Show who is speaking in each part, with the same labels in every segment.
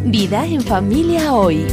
Speaker 1: Vida en familia hoy.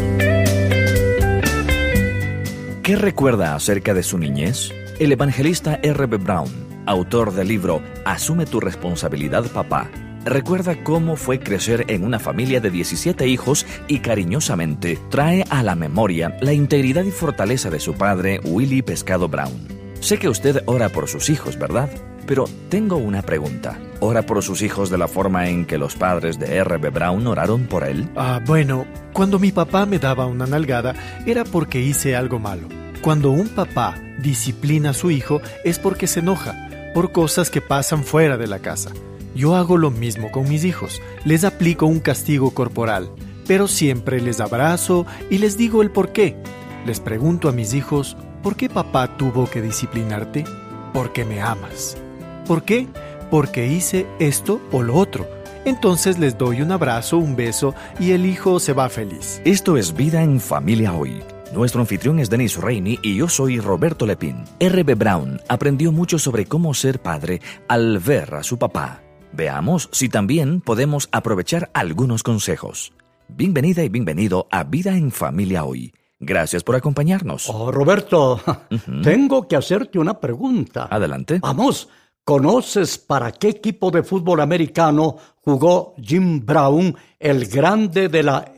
Speaker 2: ¿Qué recuerda acerca de su niñez? El evangelista R.B. Brown, autor del libro Asume tu responsabilidad, papá, recuerda cómo fue crecer en una familia de 17 hijos y cariñosamente trae a la memoria la integridad y fortaleza de su padre, Willie Pescado Brown. Sé que usted ora por sus hijos, ¿verdad? Pero tengo una pregunta. ¿Ora por sus hijos de la forma en que los padres de R.B. Brown oraron por él?
Speaker 3: Bueno, cuando mi papá me daba una nalgada era porque hice algo malo. Cuando un papá disciplina a su hijo es porque se enoja por cosas que pasan fuera de la casa. Yo hago lo mismo con mis hijos. Les aplico un castigo corporal, pero siempre les abrazo y les digo el por qué. Les pregunto a mis hijos, ¿por qué papá tuvo que disciplinarte? Porque me amas. ¿Por qué? Porque hice esto o lo otro. Entonces les doy un abrazo, un beso y el hijo se va feliz.
Speaker 2: Esto es Vida en Familia Hoy. Nuestro anfitrión es Dennis Rainey y yo soy Roberto Lepín. R.B. Brown aprendió mucho sobre cómo ser padre al ver a su papá. Veamos si también podemos aprovechar algunos consejos. Bienvenida y bienvenido a Vida en Familia Hoy. Gracias por acompañarnos.
Speaker 4: Roberto, tengo que hacerte una pregunta.
Speaker 2: Adelante.
Speaker 4: Vamos, ¿conoces para qué equipo de fútbol americano jugó Jim Brown, el grande de la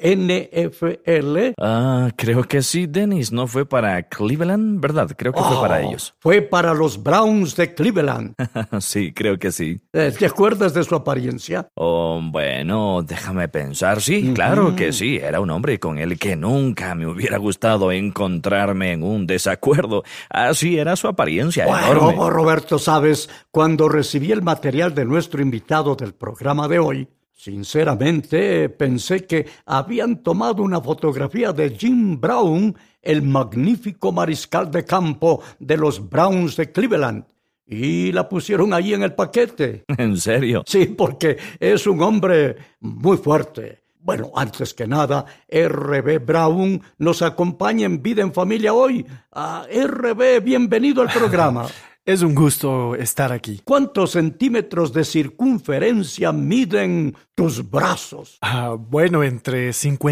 Speaker 4: NFL?
Speaker 2: Creo que sí, Dennis. ¿No fue para Cleveland, verdad? Creo que fue para ellos.
Speaker 4: Fue para los Browns de Cleveland.
Speaker 2: Sí, creo que sí.
Speaker 4: ¿Te acuerdas de su apariencia?
Speaker 2: Bueno, déjame pensar. Sí, claro que sí. Era un hombre con el que nunca me hubiera gustado encontrarme en un desacuerdo. Así era su apariencia enorme.
Speaker 4: Roberto, ¿sabes? Cuando recibí el material de nuestro invitado del programa de hoy, sinceramente pensé que habían tomado una fotografía de Jim Brown, el magnífico mariscal de campo de los Browns de Cleveland, y la pusieron ahí en el paquete.
Speaker 2: ¿En serio?
Speaker 4: Sí, porque es un hombre muy fuerte. Bueno, antes que nada, R.B. Brown nos acompaña en Vida en Familia Hoy. R.B., bienvenido al programa.
Speaker 3: Es un gusto estar aquí.
Speaker 4: ¿Cuántos centímetros de circunferencia miden tus brazos?
Speaker 3: Bueno, entre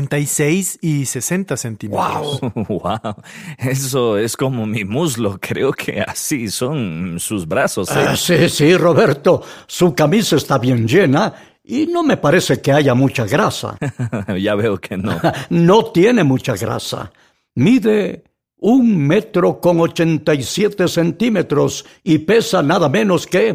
Speaker 3: 56 y 60 centímetros.
Speaker 2: ¡Wow! Eso es como mi muslo. Creo que así son sus brazos.
Speaker 4: Sí, Roberto. Su camisa está bien llena y no me parece que haya mucha grasa.
Speaker 2: Ya veo que no.
Speaker 4: No tiene mucha grasa. Mide 1,87 metros y pesa nada menos que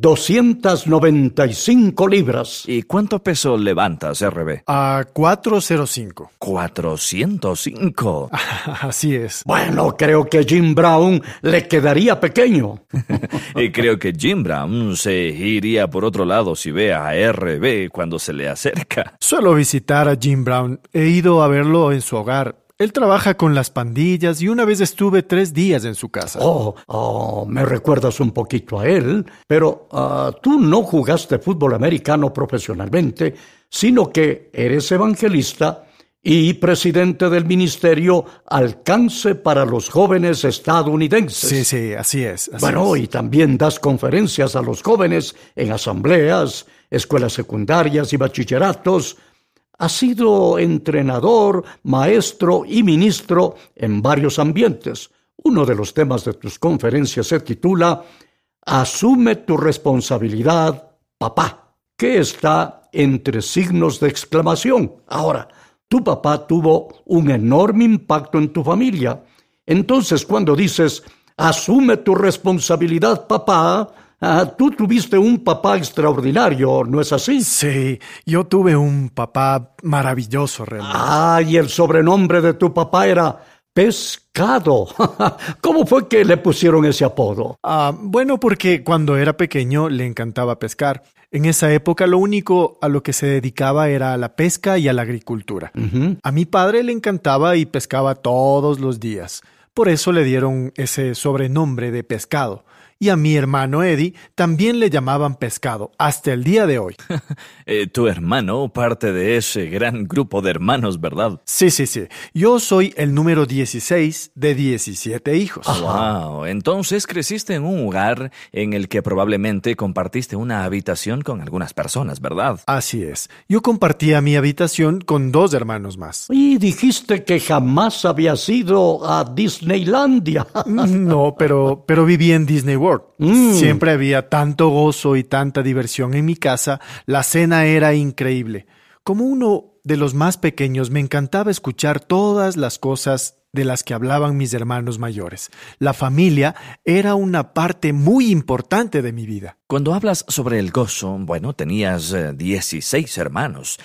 Speaker 4: 295 libras.
Speaker 2: ¿Y cuánto peso levantas, R.B.?
Speaker 3: 405.
Speaker 2: ¿405?
Speaker 3: Así es.
Speaker 4: Bueno, creo que Jim Brown le quedaría pequeño.
Speaker 2: Y creo que Jim Brown se iría por otro lado si ve a R.B. cuando se le acerca.
Speaker 3: Suelo visitar a Jim Brown. He ido a verlo en su hogar. Él trabaja con las pandillas y una vez estuve 3 días en su casa.
Speaker 4: Me recuerdas un poquito a él, pero tú no jugaste fútbol americano profesionalmente, sino que eres evangelista y presidente del ministerio Alcance para los Jóvenes Estadounidenses.
Speaker 3: Sí, así es.
Speaker 4: Y también das conferencias a los jóvenes en asambleas, escuelas secundarias y bachilleratos. Has sido entrenador, maestro y ministro en varios ambientes. Uno de los temas de tus conferencias se titula Asume tu responsabilidad, papá, que está entre signos de exclamación. Ahora, tu papá tuvo un enorme impacto en tu familia. Entonces, cuando dices, asume tu responsabilidad, papá, tú tuviste un papá extraordinario, ¿no es así?
Speaker 3: Sí, yo tuve un papá maravilloso realmente.
Speaker 4: Y el sobrenombre de tu papá era Pescado. ¿Cómo fue que le pusieron ese apodo?
Speaker 3: Bueno, porque cuando era pequeño le encantaba pescar. En esa época lo único a lo que se dedicaba era a la pesca y a la agricultura. A mi padre le encantaba y pescaba todos los días. Por eso le dieron ese sobrenombre de Pescado. Y a mi hermano Eddie también le llamaban Pescado, hasta el día de hoy.
Speaker 2: Tu hermano, parte de ese gran grupo de hermanos, ¿verdad?
Speaker 3: Sí. Yo soy el número 16 de 17 hijos.
Speaker 2: Wow, entonces creciste en un hogar en el que probablemente compartiste una habitación con algunas personas, ¿verdad?
Speaker 3: Así es. Yo compartía mi habitación con 2 hermanos más.
Speaker 4: Y dijiste que jamás habías ido a Disneylandia.
Speaker 3: No, pero viví en Disney World. Siempre había tanto gozo y tanta diversión en mi casa. La cena era increíble. Como uno de los más pequeños, me encantaba escuchar todas las cosas de las que hablaban mis hermanos mayores. La familia era una parte muy importante de mi vida.
Speaker 2: Cuando hablas sobre el gozo, bueno, tenías 16 hermanos,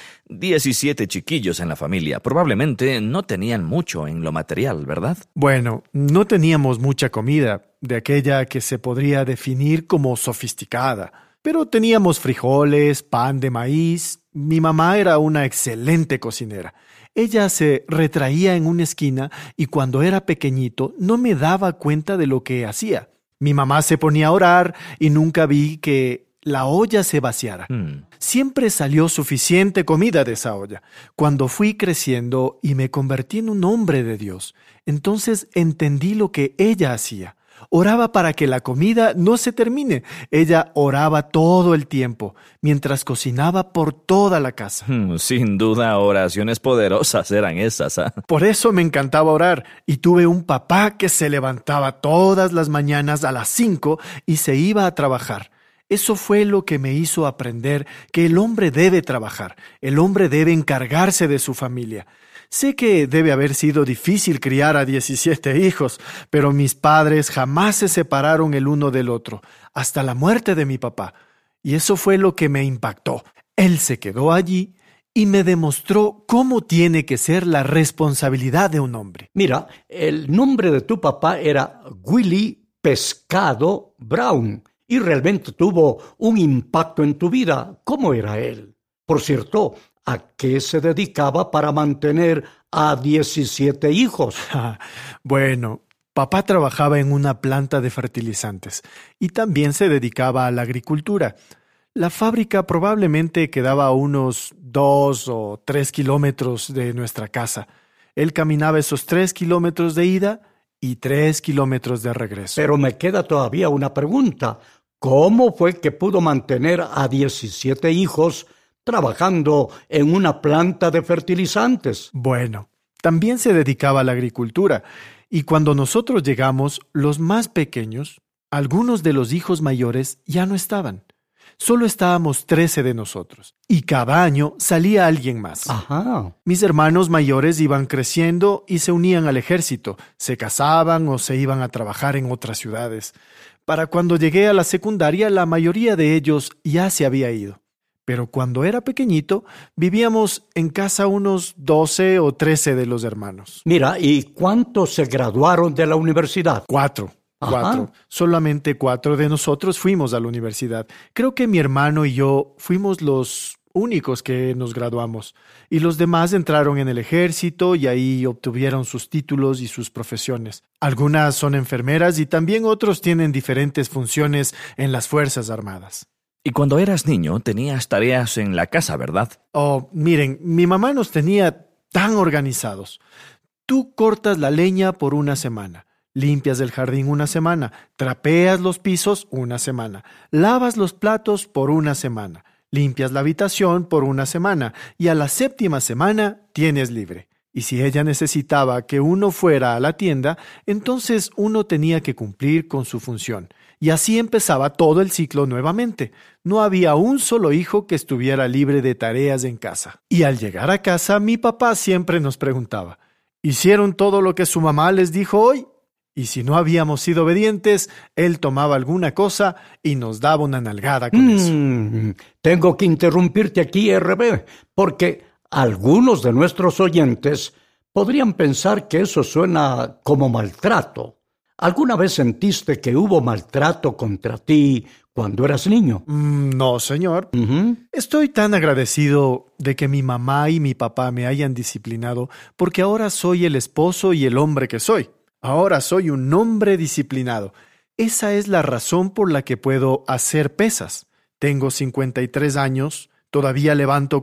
Speaker 2: 17 chiquillos en la familia. Probablemente no tenían mucho en lo material, ¿verdad?
Speaker 3: Bueno, no teníamos mucha comida, de aquella que se podría definir como sofisticada. Pero teníamos frijoles, pan de maíz. Mi mamá era una excelente cocinera. Ella se retraía en una esquina y cuando era pequeñito no me daba cuenta de lo que hacía. Mi mamá se ponía a orar y nunca vi que la olla se vaciara. Siempre salió suficiente comida de esa olla. Cuando fui creciendo y me convertí en un hombre de Dios, entonces entendí lo que ella hacía. Oraba para que la comida no se termine. Ella oraba todo el tiempo, mientras cocinaba por toda la casa.
Speaker 2: Sin duda, oraciones poderosas eran esas, ¿ah?
Speaker 3: Por eso me encantaba orar, y tuve un papá que se levantaba todas las mañanas a las 5 y se iba a trabajar. Eso fue lo que me hizo aprender que el hombre debe trabajar, el hombre debe encargarse de su familia. Sé que debe haber sido difícil criar a 17 hijos, pero mis padres jamás se separaron el uno del otro, hasta la muerte de mi papá. Y eso fue lo que me impactó. Él se quedó allí y me demostró cómo tiene que ser la responsabilidad de un hombre.
Speaker 4: Mira, el nombre de tu papá era Willie Pescado Brown y realmente tuvo un impacto en tu vida. ¿Cómo era él? Por cierto, ¿a qué se dedicaba para mantener a 17 hijos?
Speaker 3: Bueno, papá trabajaba en una planta de fertilizantes y también se dedicaba a la agricultura. La fábrica probablemente quedaba a unos 2 o 3 kilómetros de nuestra casa. Él caminaba esos 3 kilómetros de ida y 3 kilómetros de regreso.
Speaker 4: Pero me queda todavía una pregunta. ¿Cómo fue que pudo mantener a 17 hijos trabajando en una planta de fertilizantes?
Speaker 3: Bueno, también se dedicaba a la agricultura, y cuando nosotros llegamos, los más pequeños, algunos de los hijos mayores ya no estaban. Solo estábamos 13 de nosotros, y cada año salía alguien más.
Speaker 4: Ajá.
Speaker 3: Mis hermanos mayores iban creciendo y se unían al ejército, se casaban o se iban a trabajar en otras ciudades. Para cuando llegué a la secundaria, la mayoría de ellos ya se había ido. Pero cuando era pequeñito, vivíamos en casa unos 12 o 13 de los hermanos.
Speaker 4: Mira, ¿y cuántos se graduaron de la universidad?
Speaker 3: 4. Solamente 4 de nosotros fuimos a la universidad. Creo que mi hermano y yo fuimos los únicos que nos graduamos. Y los demás entraron en el ejército y ahí obtuvieron sus títulos y sus profesiones. Algunas son enfermeras y también otros tienen diferentes funciones en las Fuerzas Armadas.
Speaker 2: Y cuando eras niño, tenías tareas en la casa, ¿verdad?
Speaker 3: Oh, miren, mi mamá nos tenía tan organizados. Tú cortas la leña por una semana, limpias el jardín una semana, trapeas los pisos una semana, lavas los platos por una semana, limpias la habitación por una semana y a la 7ª semana tienes libre. Y si ella necesitaba que uno fuera a la tienda, entonces uno tenía que cumplir con su función. Y así empezaba todo el ciclo nuevamente. No había un solo hijo que estuviera libre de tareas en casa. Y al llegar a casa, mi papá siempre nos preguntaba, ¿hicieron todo lo que su mamá les dijo hoy? Y si no habíamos sido obedientes, él tomaba alguna cosa y nos daba una nalgada con eso.
Speaker 4: Tengo que interrumpirte aquí, RB, porque algunos de nuestros oyentes podrían pensar que eso suena como maltrato. ¿Alguna vez sentiste que hubo maltrato contra ti cuando eras niño?
Speaker 3: No, señor. Estoy tan agradecido de que mi mamá y mi papá me hayan disciplinado porque ahora soy el esposo y el hombre que soy. Ahora soy un hombre disciplinado. Esa es la razón por la que puedo hacer pesas. Tengo 53 años, todavía levanto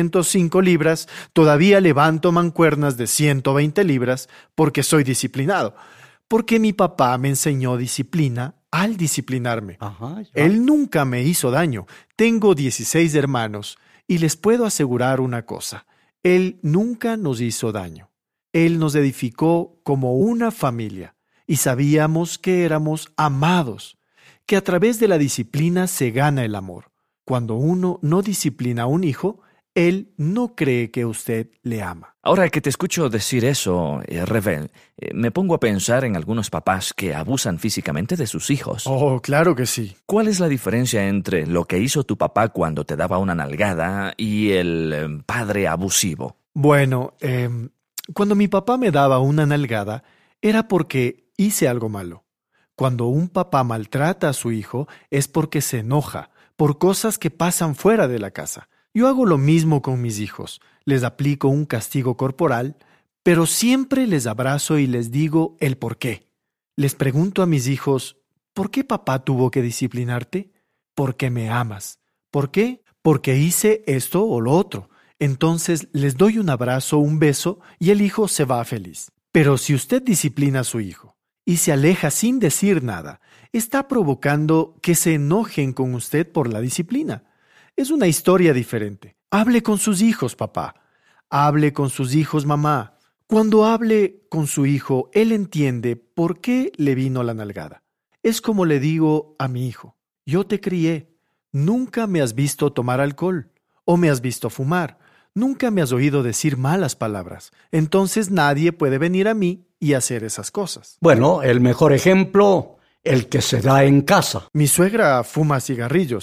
Speaker 3: 405 libras, todavía levanto mancuernas de 120 libras porque soy disciplinado. Porque mi papá me enseñó disciplina al disciplinarme.
Speaker 4: Ajá, ya.
Speaker 3: Él nunca me hizo daño. Tengo 16 hermanos y les puedo asegurar una cosa. Él nunca nos hizo daño. Él nos edificó como una familia y sabíamos que éramos amados, que a través de la disciplina se gana el amor. Cuando uno no disciplina a un hijo, él no cree que usted le ama.
Speaker 2: Ahora que te escucho decir eso, Reven, me pongo a pensar en algunos papás que abusan físicamente de sus hijos.
Speaker 3: Oh, claro que sí.
Speaker 2: ¿Cuál es la diferencia entre lo que hizo tu papá cuando te daba una nalgada y el padre abusivo?
Speaker 3: Bueno, cuando mi papá me daba una nalgada, era porque hice algo malo. Cuando un papá maltrata a su hijo, es porque se enoja por cosas que pasan fuera de la casa. Yo hago lo mismo con mis hijos. Les aplico un castigo corporal, pero siempre les abrazo y les digo el por qué. Les pregunto a mis hijos, ¿por qué papá tuvo que disciplinarte? Porque me amas. ¿Por qué? Porque hice esto o lo otro. Entonces les doy un abrazo, un beso y el hijo se va feliz. Pero si usted disciplina a su hijo y se aleja sin decir nada, está provocando que se enojen con usted por la disciplina. Es una historia diferente. Hable con sus hijos, papá. Hable con sus hijos, mamá. Cuando hable con su hijo, él entiende por qué le vino la nalgada. Es como le digo a mi hijo, yo te crié. Nunca me has visto tomar alcohol o me has visto fumar. Nunca me has oído decir malas palabras. Entonces nadie puede venir a mí y hacer esas cosas.
Speaker 4: Bueno, el mejor ejemplo, el que se da en casa.
Speaker 3: Mi suegra fuma cigarrillos.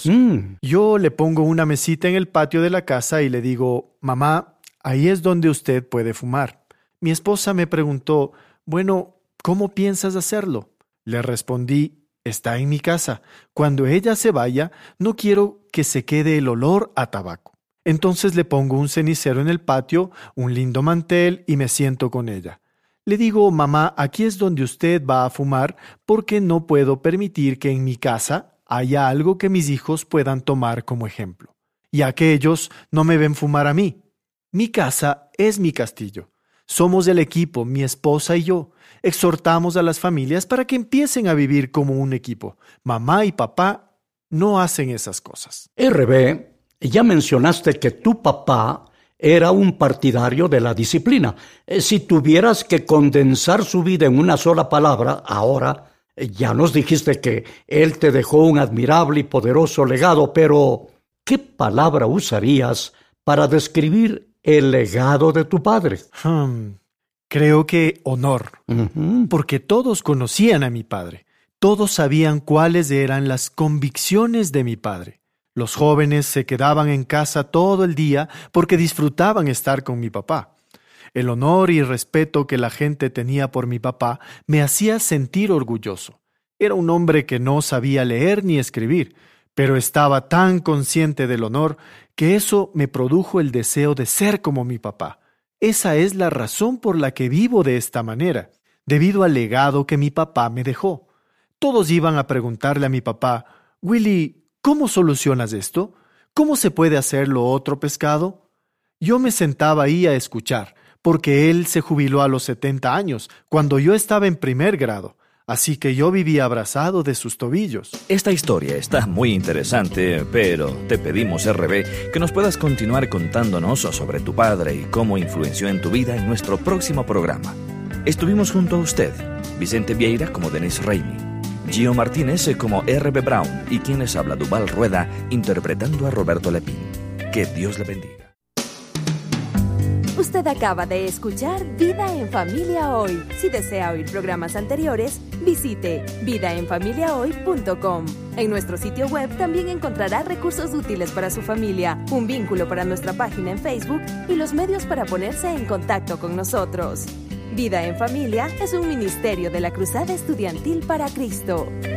Speaker 3: Yo le pongo una mesita en el patio de la casa y le digo, mamá, ahí es donde usted puede fumar. Mi esposa me preguntó, bueno, ¿cómo piensas hacerlo? Le respondí, está en mi casa. Cuando ella se vaya, no quiero que se quede el olor a tabaco. Entonces le pongo un cenicero en el patio, un lindo mantel y me siento con ella. Le digo, mamá, aquí es donde usted va a fumar porque no puedo permitir que en mi casa haya algo que mis hijos puedan tomar como ejemplo, ya que ellos no me ven fumar a mí. Mi casa es mi castillo. Somos el equipo, mi esposa y yo. Exhortamos a las familias para que empiecen a vivir como un equipo. Mamá y papá no hacen esas cosas.
Speaker 4: RB, ya mencionaste que tu papá era un partidario de la disciplina. Si tuvieras que condensar su vida en una sola palabra, ahora ya nos dijiste que él te dejó un admirable y poderoso legado, pero ¿qué palabra usarías para describir el legado de tu padre?
Speaker 3: Creo que honor, porque todos conocían a mi padre. Todos sabían cuáles eran las convicciones de mi padre. Los jóvenes se quedaban en casa todo el día porque disfrutaban estar con mi papá. El honor y respeto que la gente tenía por mi papá me hacía sentir orgulloso. Era un hombre que no sabía leer ni escribir, pero estaba tan consciente del honor que eso me produjo el deseo de ser como mi papá. Esa es la razón por la que vivo de esta manera, debido al legado que mi papá me dejó. Todos iban a preguntarle a mi papá, Willy, ¿cómo solucionas esto? ¿Cómo se puede hacer lo otro pescado? Yo me sentaba ahí a escuchar, porque él se jubiló a los 70 años, cuando yo estaba en primer grado. Así que yo vivía abrazado de sus tobillos.
Speaker 2: Esta historia está muy interesante, pero te pedimos, RB, que nos puedas continuar contándonos sobre tu padre y cómo influenció en tu vida en nuestro próximo programa. Estuvimos junto a usted, Vicente Vieira como Denise Raimi, Gio Martínez como RB Brown y quien les habla, Duval Rueda, interpretando a Roberto Lepín. Que Dios le bendiga.
Speaker 1: Usted acaba de escuchar Vida en Familia Hoy. Si desea oír programas anteriores, visite vidaenfamiliahoy.com. En nuestro sitio web también encontrará recursos útiles para su familia, un vínculo para nuestra página en Facebook y los medios para ponerse en contacto con nosotros. Vida en Familia es un ministerio de la Cruzada Estudiantil para Cristo.